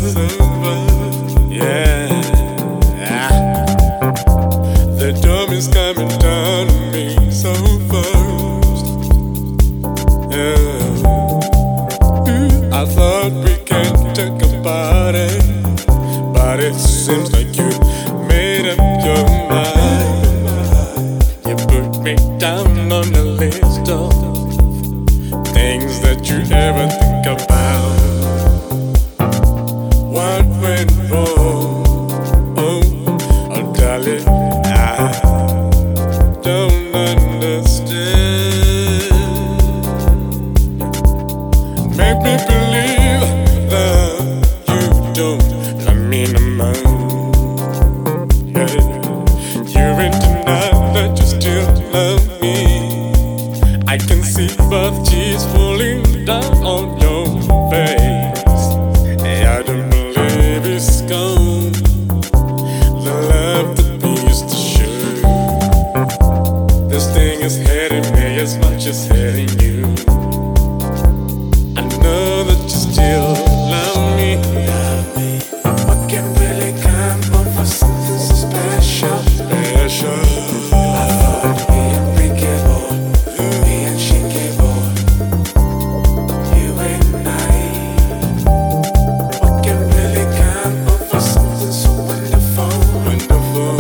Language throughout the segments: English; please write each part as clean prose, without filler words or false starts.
Yeah. The storm is coming down on me so fast. Yeah. I thought we can talk about it, but it seems like you made up your mind. You put me down on the list of things that you ever think about. What went wrong? Oh, darling, I don't understand. Make me believe that you don't love me no more. Yeah. You're in denial that you still love me. I can see both tears falling down on your face. I don't believe it's gone. The love that we used to share. This thing is hurting me as much as hurting you. I know that you still love me. What can really come over something so special? Special. I thought we unbreakable, we unshakable. You and I. What can really come over something so wonderful? Wonderful.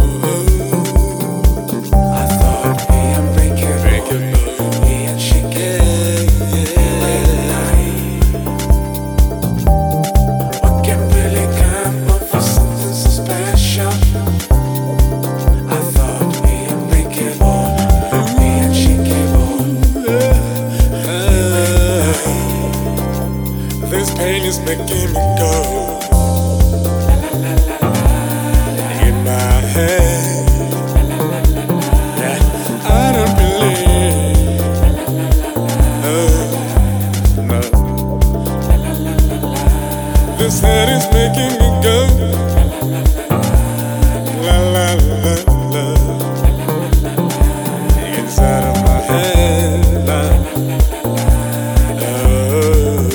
I thought we unbreakable, we unshakable. You and I. What can really come over something so special? I thought we unbreakable, we unshakable. This pain is making me go in my head. Yeah, I don't believe. No. This head is making me go. La la la la. Inside of my head. La, oh.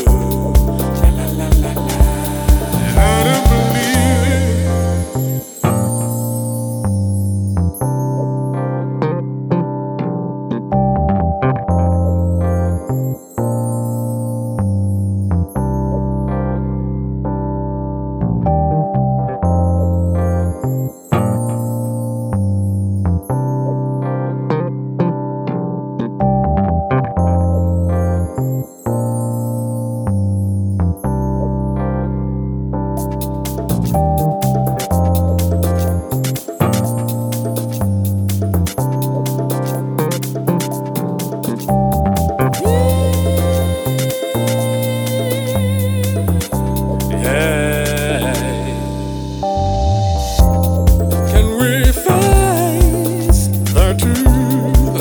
I don't believe it. Can we face the truth?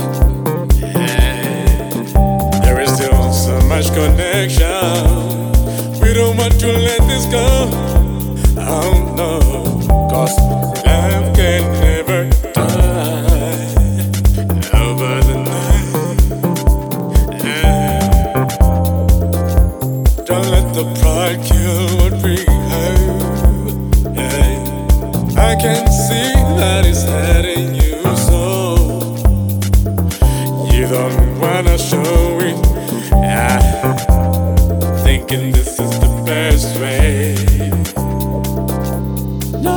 There is still so much connection. We don't want to let this go. Oh no, 'cause love can never die over the night. Yeah. Don't let the pride kill what we have. Yeah. I can see that it's hurting you so. You don't wanna show it. Thinking this is the best way. No.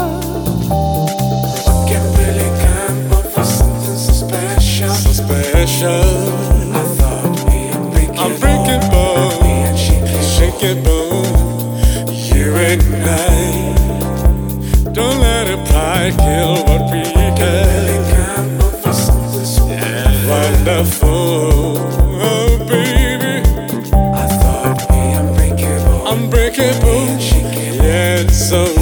What can really come over something so special? So special. I thought we unbreakable, we unshakable. You and I. Don't let a pride kill what we can. Wonderful, oh baby. I thought we unbreakable, unbreakable. Yeah, it's so